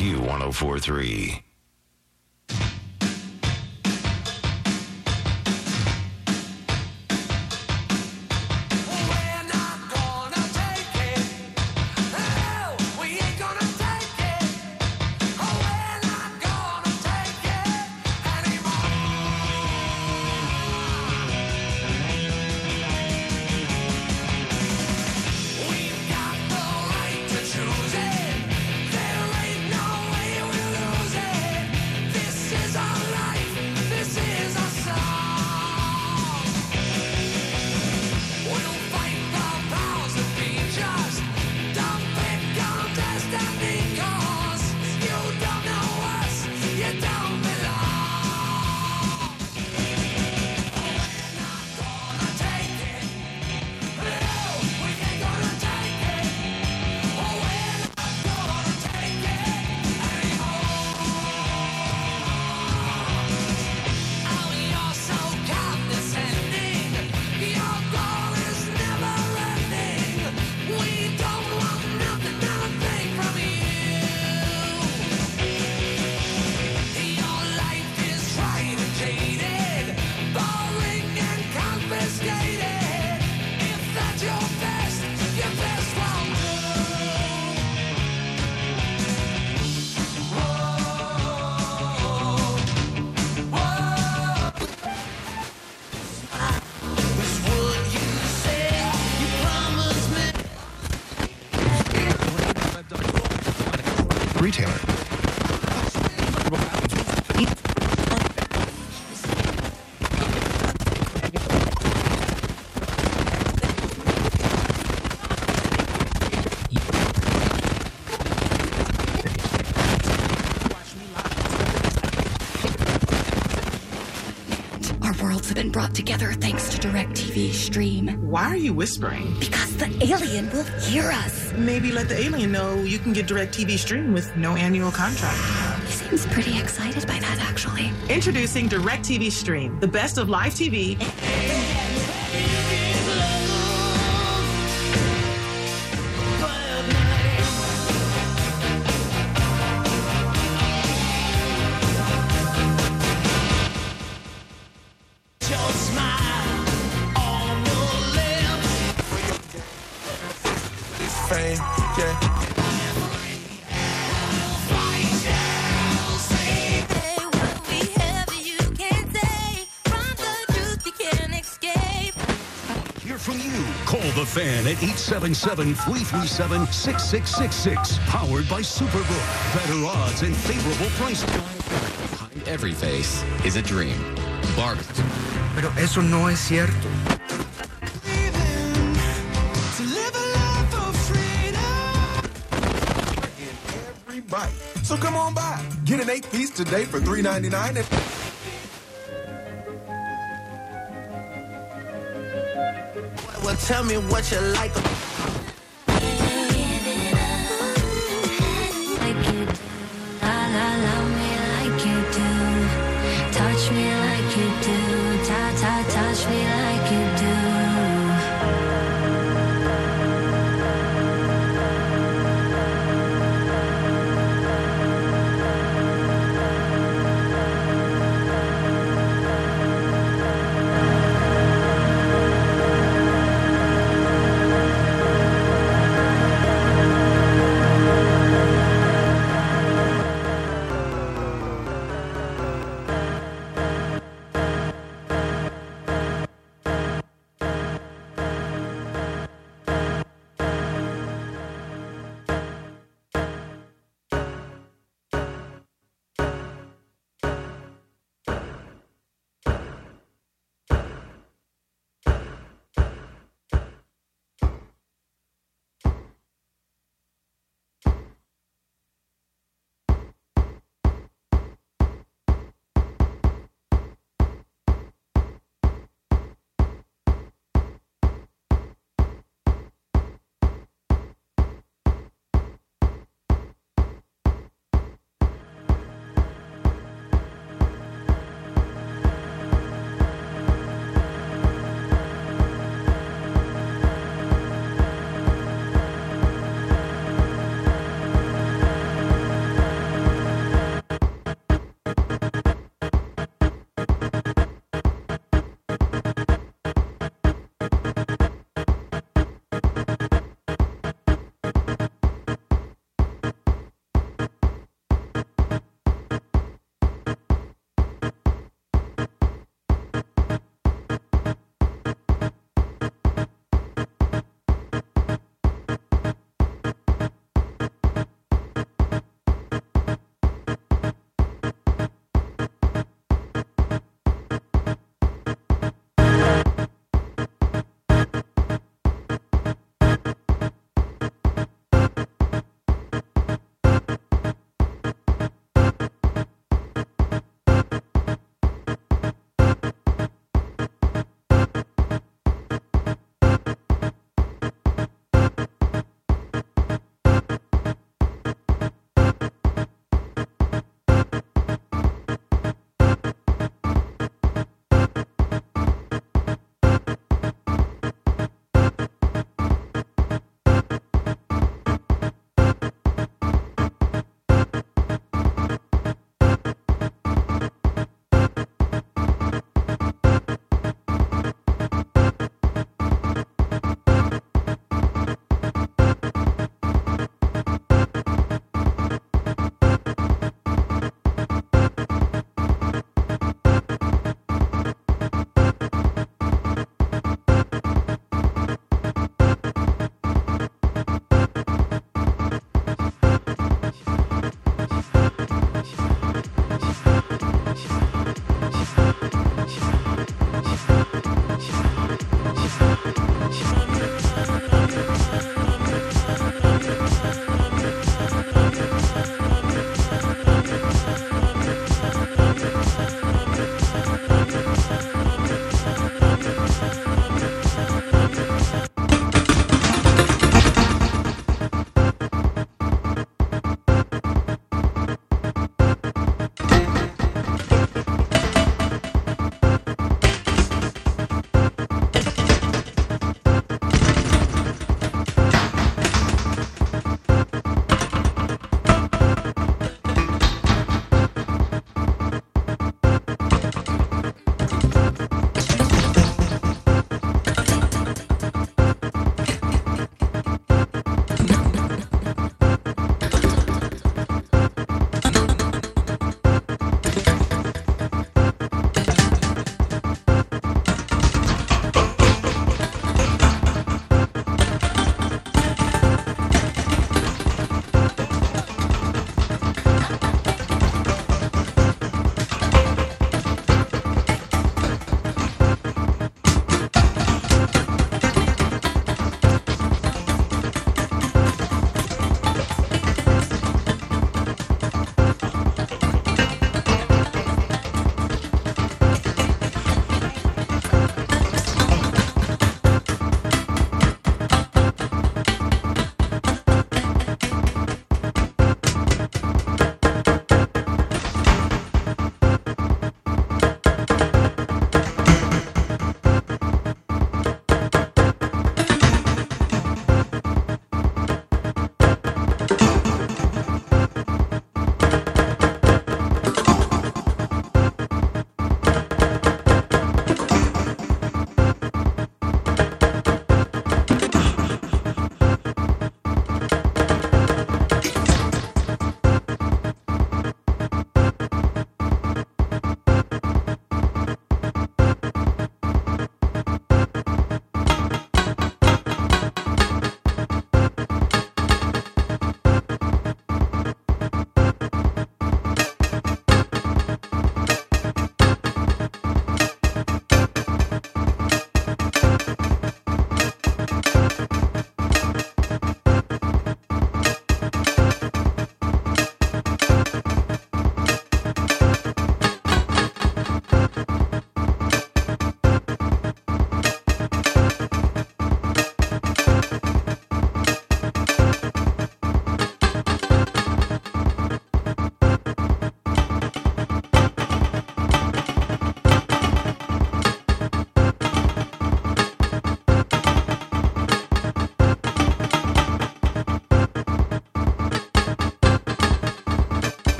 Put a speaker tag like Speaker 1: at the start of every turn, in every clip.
Speaker 1: Q1043.
Speaker 2: Retailer.
Speaker 3: Our worlds have been brought together thanks to DirecTV Stream.
Speaker 4: Why are you whispering?
Speaker 3: Because the alien will hear us.
Speaker 4: Maybe let the alien know you can get DirecTV Stream with no annual contract.
Speaker 3: He seems pretty excited by that, actually.
Speaker 4: Introducing DirecTV Stream, the best of live TV.
Speaker 5: The Fan at 877-337-6666. Powered by Superbook. Better odds and favorable prices.
Speaker 6: Behind every face is a dream. Barbie.
Speaker 7: Pero eso no es cierto.
Speaker 8: Every bite. So come on by. Get an 8-piece today for $3.99 and
Speaker 9: well, tell me what you like.
Speaker 10: Touch me like you do. Touch me like you do.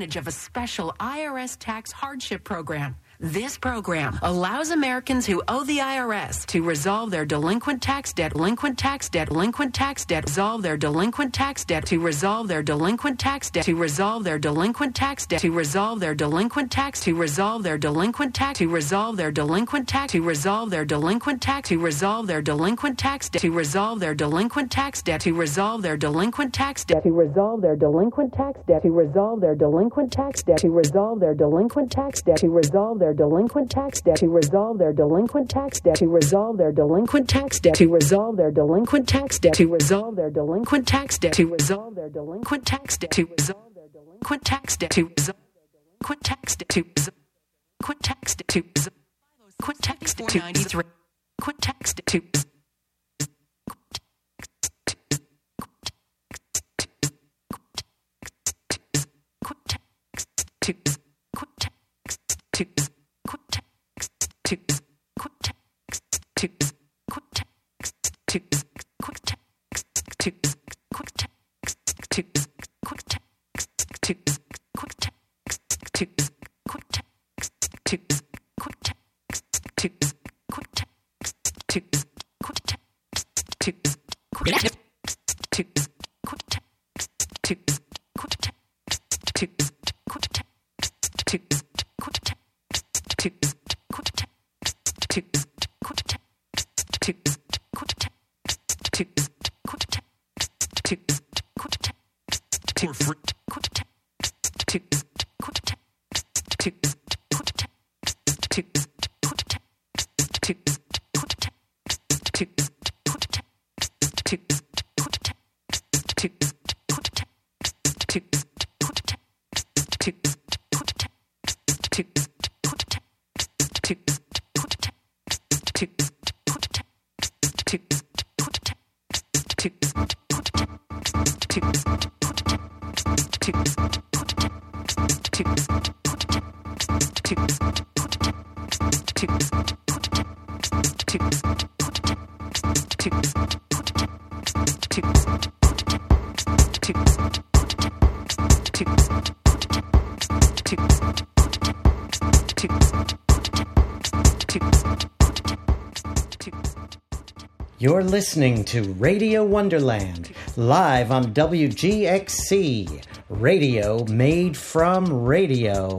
Speaker 1: advantage of a special IRS tax hardship program. This program allows Americans who owe the IRS to resolve their delinquent tax debt, resolve their delinquent tax debt, to resolve their delinquent tax debt, to resolve their delinquent tax debt, to resolve their delinquent tax, to resolve their delinquent tax, to resolve their delinquent tax, to resolve their delinquent tax, to resolve their delinquent tax debt, to resolve their delinquent tax debt, to resolve their delinquent tax debt, to resolve their delinquent tax debt, to resolve their delinquent tax debt, to resolve their delinquent tax debt, to resolve their delinquent tax debt, to resolve their delinquent tax debt, to resolve their delinquent tax debt, to resolve their delinquent tax debt, to resolve their delinquent tax debt, to resolve their delinquent tax debt, to resolve their delinquent tax debt, to resolve delinquent tax debt, to quit tax debt, to quit tax debt, to 93 quit tax debt, to
Speaker 2: You're listening to Radio Wonderland, live on WGXC, radio made from radio.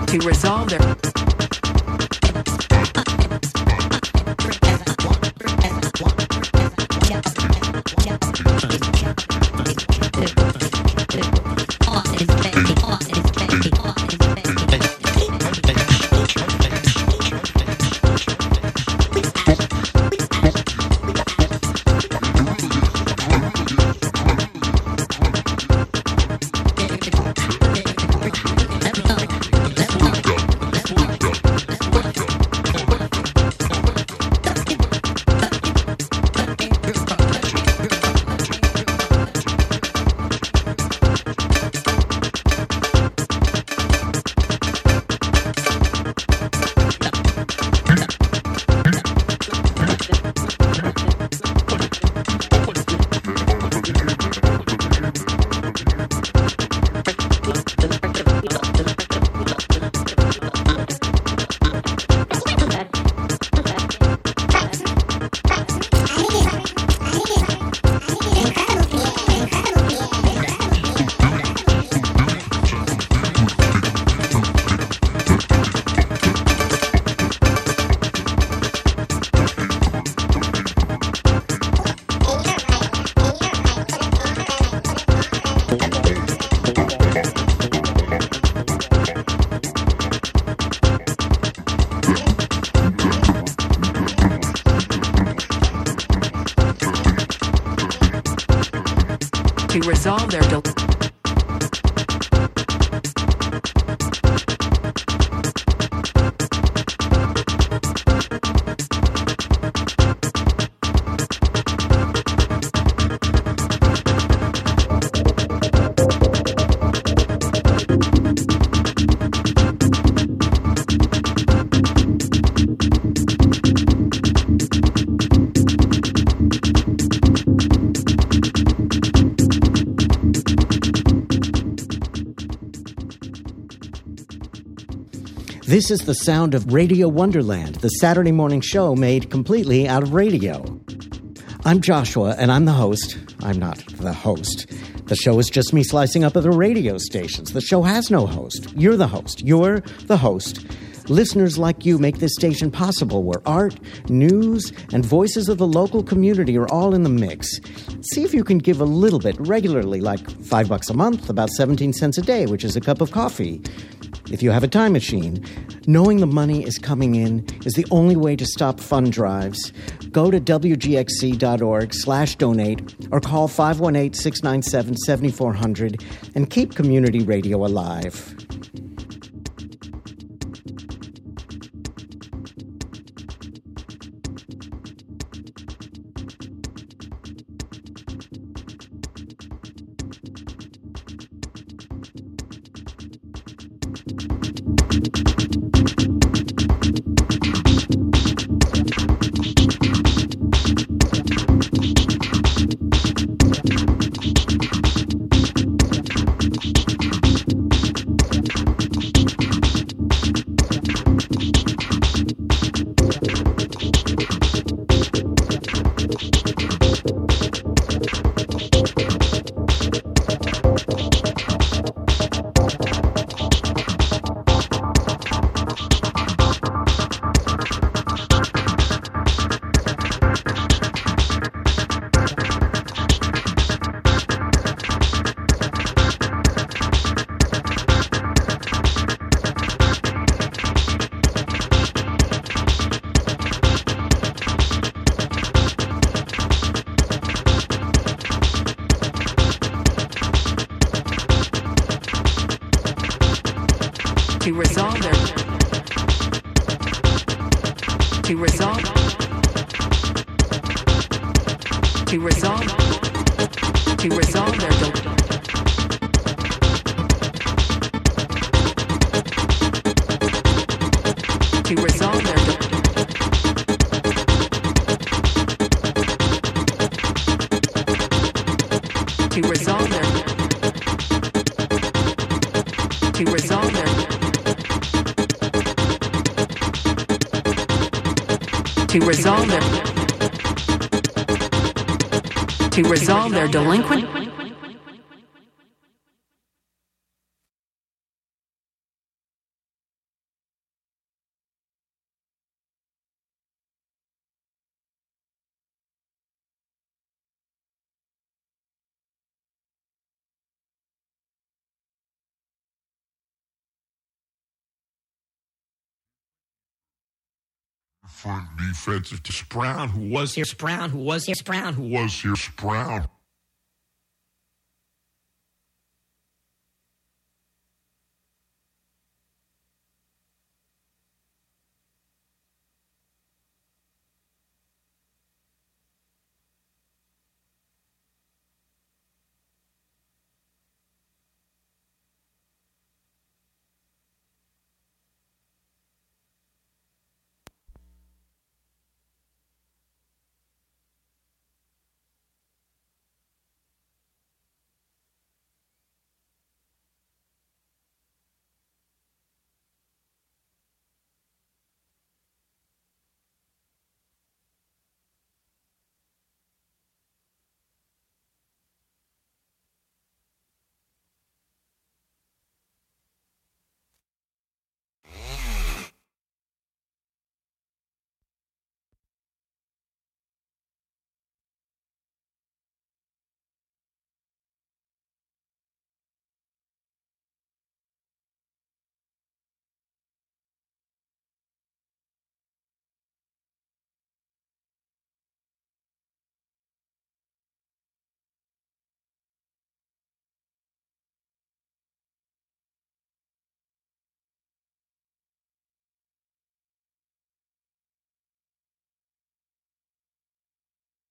Speaker 1: to resolve their resolve their
Speaker 2: This is the sound of Radio Wonderland, the Saturday morning show made completely out of radio. I'm Joshua, and I'm the host. I'm not the host. The show is just me slicing up other radio stations. The show has no host. You're the host. You're the host. Listeners like you make this station possible, where art, news, and voices of the local community are all in the mix. See if you can give a little bit regularly, like $5 a month, about 17 cents a day, which is a cup of coffee. If you have a time machine, knowing the money is coming in is the only way to stop fund drives. Go to wgxc.org/donate or call 518-697-7400 and keep community radio alive. To resolve their delinquent
Speaker 11: Front defensive to Brown, who was here. Brown, who was here. Brown, who was here. Brown.